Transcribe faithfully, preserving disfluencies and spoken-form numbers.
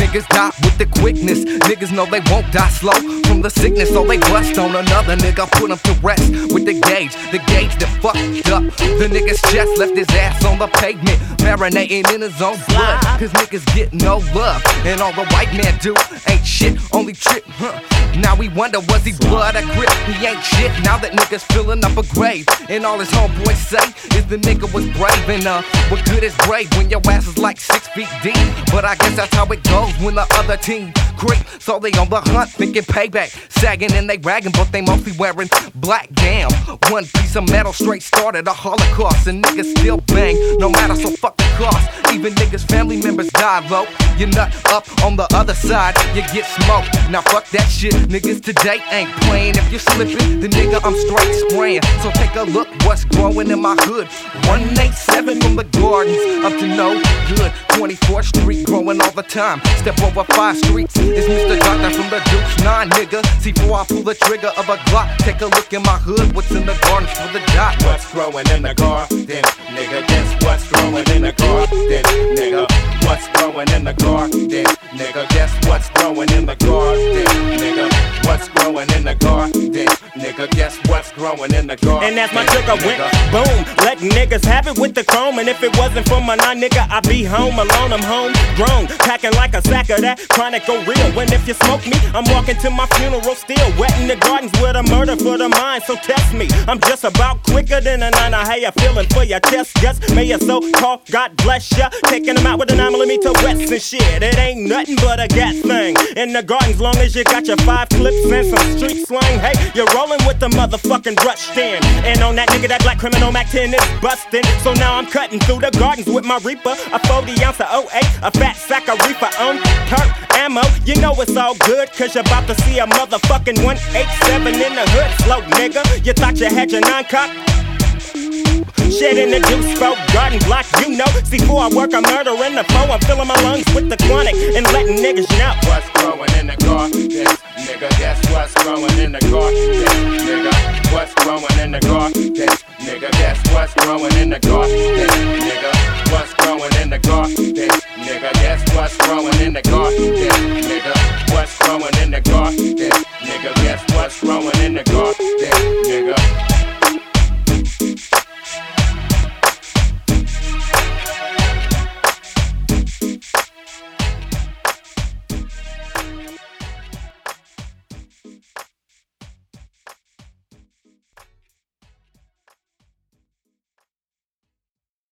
niggas die with the quickness. Niggas know they won't die slow from the sickness, so they bust on another nigga, put him to rest with the gauge, the gauge that fucked up. The nigga's chest left his ass on the pavement, marinating in his own blood, cause niggas get no love, and all the white man do ain't shit, only trip, huh? Now we wonder, was he blood or grip? He ain't shit, now that nigga's filling up a grave, and all his homeboys say is the nigga was brave, and uh, what good is brave when your ass is like six feet deep? But I guess that's how it goes when the other team creep, so they on the hunt thinking payback, sagging and they ragging, but they mostly wearing black. Damn, one piece of metal straight started a holocaust, and niggas still bang, no matter, so fuck the cost. Even niggas' family members die low. You nut up on the other side, you get smoked. Now fuck that shit, niggas today ain't playing. If you're slipping, the nigga I'm straight spraying. So take a look what's growing in my hood. one eighty-seven from the gardens up to no good. twenty-fourth Street growing all the time. Step over five streets, it's Mister Doctor from the Deuce nine, nigga. See before I pull the trigger of a Glock, take a look in my hood, what's in the gardens for the dot. What's growing in the garden, nigga? Guess what's growing in the garden, nigga? What's growing in the garden, nigga? Guess what's growing in the garden, nigga? What's growing in the garden, nigga? Guess what's growing in the garden. And as my trigger went boom, let niggas have it with the chrome. And if it wasn't for my nine nigga, I'd be home alone. I'm home grown, packing like a sack of that chronic go real. When if you smoke me, I'm walking to my funeral still, wetting the gardens with a murder for the mind. So test me, I'm just about quicker than a nine. How you feeling for your chest? Yes, may your soul call, God bless ya. Taking them out with a nine millimeter wets and shit. It ain't nothing but a gas thing in the gardens, long as you got your five clips and some street slang. Hey, you're rolling with the motherfucking rush in. And on that nigga, that black criminal Mac ten is bustin'. So now I'm cutting through the gardens with my Reaper, a forty ounce of oh eight, a fat sack of reefer on perk ammo. You know it's all good, cause you're about to see a motherfucking one eighty-seven in the hood. Slow nigga, you thought you had your nine cock? Shit in the juice, folk, garden block, you know. See, before I work, I'm murdering the foe. I'm filling my lungs with the chronic and letting niggas know what's growing in the garden, nigga. Guess what's growing in the garden, nigga. What's growing in the garden, nigga. Guess what's growing in the garden, nigga. What's growing in the garden, nigga. Guess what's growing in the garden, nigga. What's growing in the garden, nigga. Guess what's growing